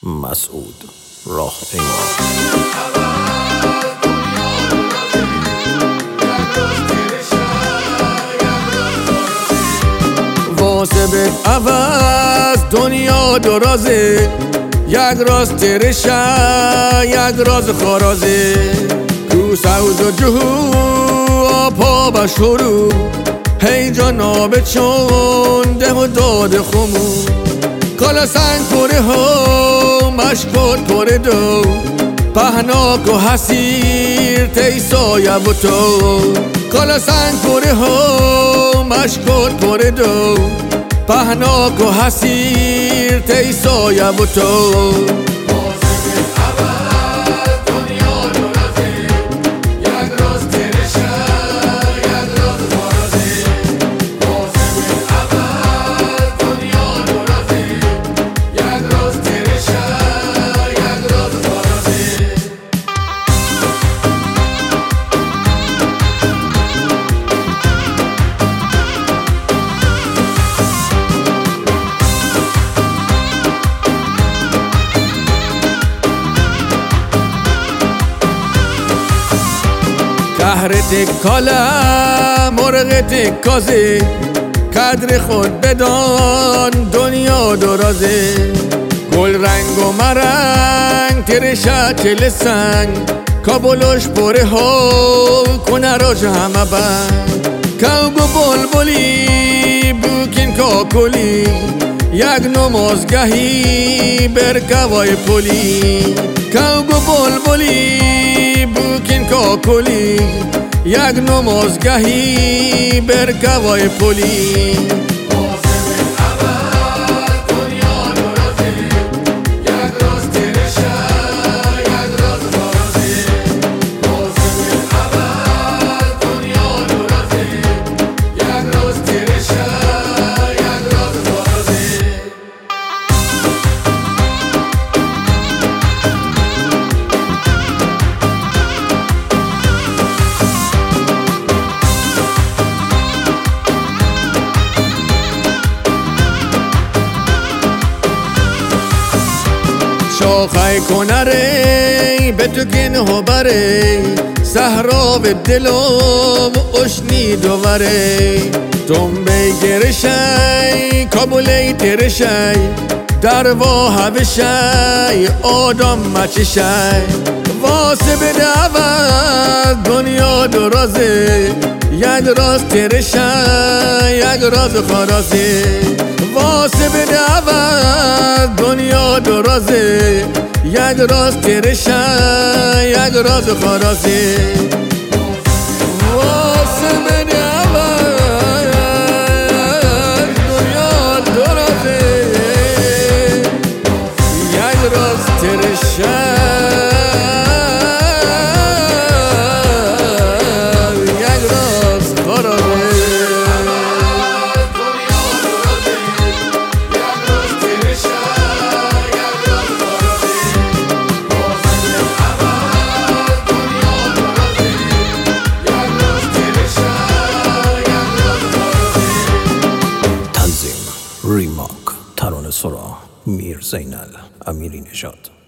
مسعود راه پیما. واسه بد عوض دنیا درازه، یک راز ترشه یک راز خرازه. کو سوز و جهو آپا بشورو، هی جناب چون ده و داد خمو. کالا سنگ کنه ها مشکل کنه دو، پهناک و حسیر تیسایه و تو. کالا سنگ کنه ها مشکل کنه دو، پهناک و حسیر تیسایه و تو. قهر تکاله مرغ تکازه، قدر خود بدان دنیا درازه. گل رنگ و مرنگ ترشه چل سنگ، کابلوش پره ها کنه راج همه بند. کوگو بلبلی بوکین کاکلی، یک نمازگهی برکوای پلی. کوگو بلبلی بوکین کاکلی، یک نمازگهی برکوای پلی. شاخه کنره به تو کنه بره، صحرا به دلم اشنی دوره. دنبه گرشی کابلی ترشی، در واه بشی آدم مچشی. واسه به دعوت دنیا درازه، یک راز ترشه یک راز خرازه. واسه به دعوت دنیا درازه، یک راز ترشه یک راز خرازه. واسه به دعوت دنیا درازه، یک راز ترشه یک راز خرازه. ریماک ترانه سرا میر زینل امیری نژاد.